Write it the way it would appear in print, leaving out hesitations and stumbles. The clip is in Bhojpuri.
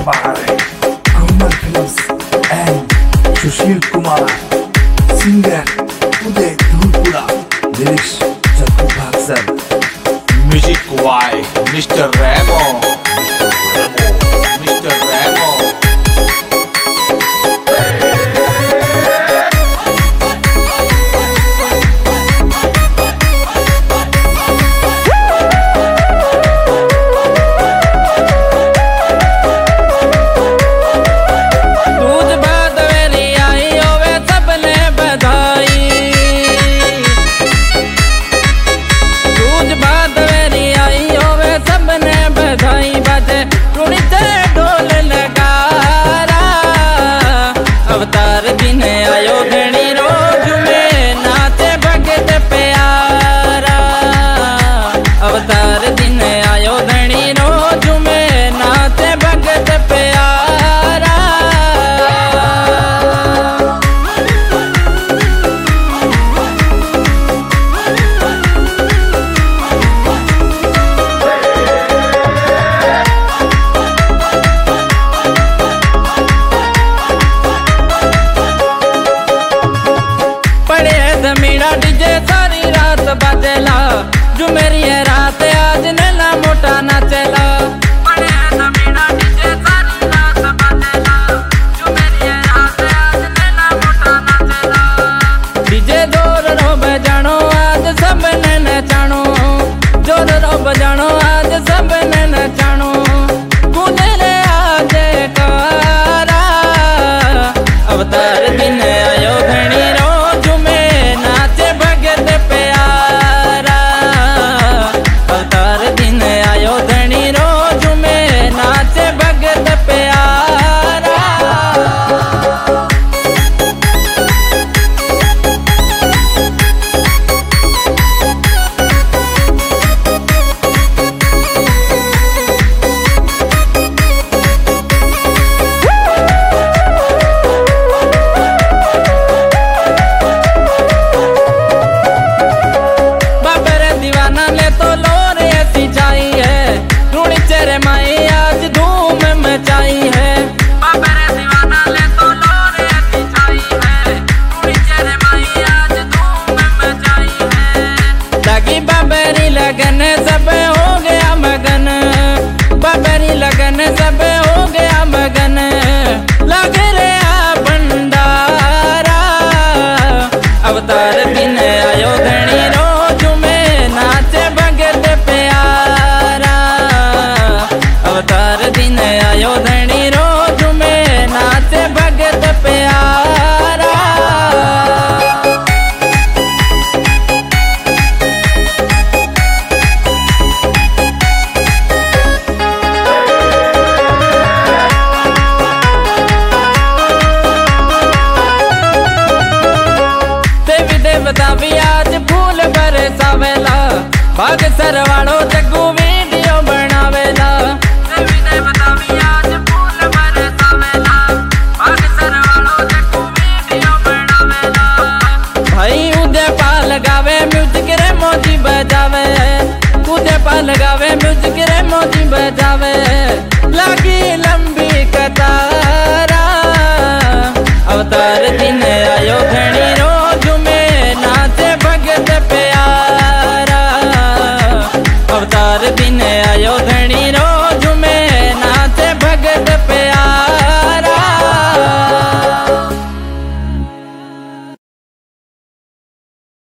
by Kumar Films and Sushil Kumar. Singer Uday Dhulpura. Lyrics Chakku Bhaksar. Music by Mr. Remo. Mr. Remo. अवतार दिन आयो धनी रोज में नाचे भगत प्यारा। अवतार दिन आयो धनी रोज में नाचे भगत प्यारा। मेरा डीजे सारी रात बजेला, जो मेरी है रात आज नैना मोटा नाचेला। मेरा डीजे सारी रात बजेला, जो मेरी है रात आज नैना मोटा नाचेला। डीजे जोर रो बजानो आज सब ने नचानो, जोर रो बजानो आज सब ने नचानो। गुजरे आज कारा अवतार दिन आयो धनी रोज में नाचे भगत प्यारा। अवतार दिन आयो धनी रोज में नाचे भगत प्यारा। माई आज धूम मचाई है, दीवाना ले तो लोरे बिछाई है। चेरे माई आज धूम मचाई है। लगी बाबरी लगन सब हो गया मगन, बाबरी लगन सब हो गया मगन। लग रहा भंडारा अवतार दिन आयो धनी रोज में नाचे भगत प्यारा। अवतार दिन आयो धनी रोज में नाचे भगत प्यारा। देवी देवता भी आज फूल बरसावेला, भाग सरवाड़ो जग्गू वीडियो बनावेला। देवी देवता भी आज फूल बरसावेला, भाग सरवाड़ो जग्गू वीडियो बनावेला। भाई उदय पाल गावे म्यूजिक रे मोजी बजावे, उदय पाल गावे म्यूजिक रे मोजी बजावे।